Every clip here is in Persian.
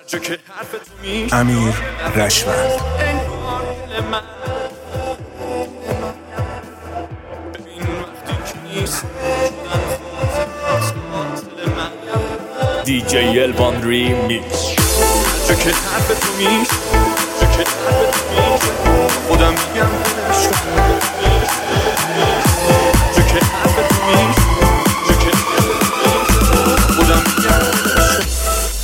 امیر رشوند. DJ Elvan Remix. جو که حرف تو میشه، جو که حرف تو میشه، خودم میگم ولش کن. جو که حرف تو میشه، جو که خودم میگم ولش کن.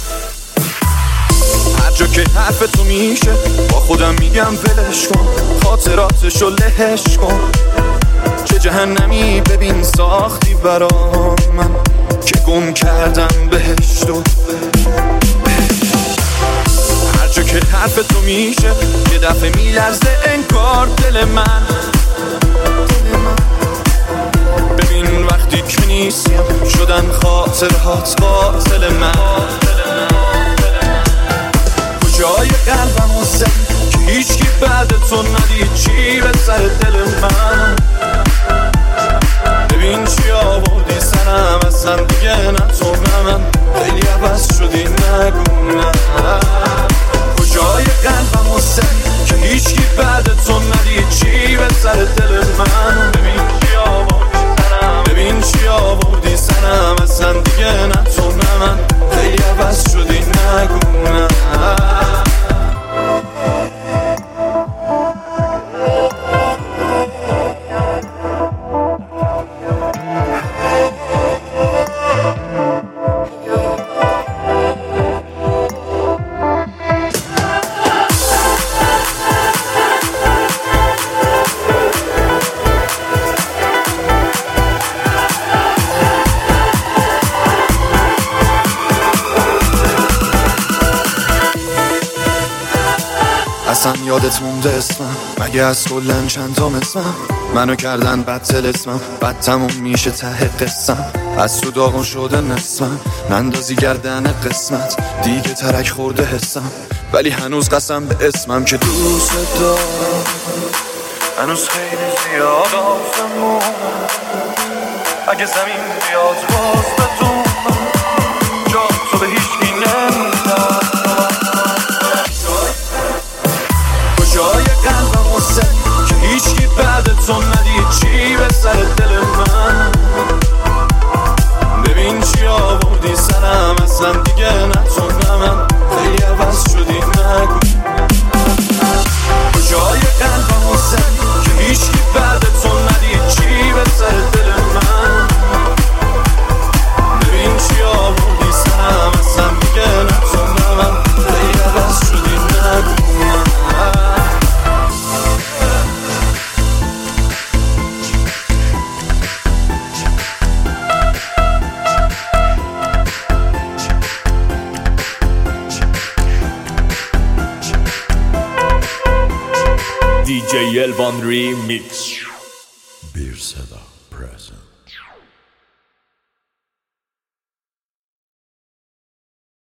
هر جا که حرف تو میشه با خودم میگم ولش کن. خاطراتشو لهش کن. چه جهنمی ببین ساختی برام من که گم کردم بهشتو. هر جا که حرف تو میشه یه دفعه میلرزه انگار دل من. ببین وقتی که نیستیم شدن خاطرات قاتل من. کجای قلبم و زدی که هیچکی بعد تو ندید چی به سر دل من. ببین چی آوردی سرم اصلا دیگه نه تو نه من. خیلی عوض شدی نگو نه. کجای قلبم و زدی که هیچکی بعد تو ندید چی به سر دل من. ببین چی آوردی سرم اصلا دیگه نه تو نه من. خیلی عوض شدی نگو نه. اصلا یادت مونده اسمم مگه از کلن چند تا اسمم. منو کردن بدتل اسمم بد تموم میشه ته قسم. از تو داغون شده نسمم نندازی گردن قسمت. دیگه ترک خورده حسم ولی هنوز قسم به اسمم که دوست دارم. هنوز خیلی زیاد آسمون اگه زمین بیاد باز بدونم جا تو به هیچکی نمیدم. جای قلبم و زدی که هیچکی بعد تو ندید چی به سر دل من. ببین چی آوردی سرم اصلا دیگه نه تو نه من. خیلی عوض شدی نگو. جای قلبم و زدی که هیچکی بعد تو ندید چی به سر دل من. ببین چی آوردی سرم اصلا دیگه نه تو نه من. خیلی عوض شدی نگو. DJ Elvan Remix. Bir Seda present.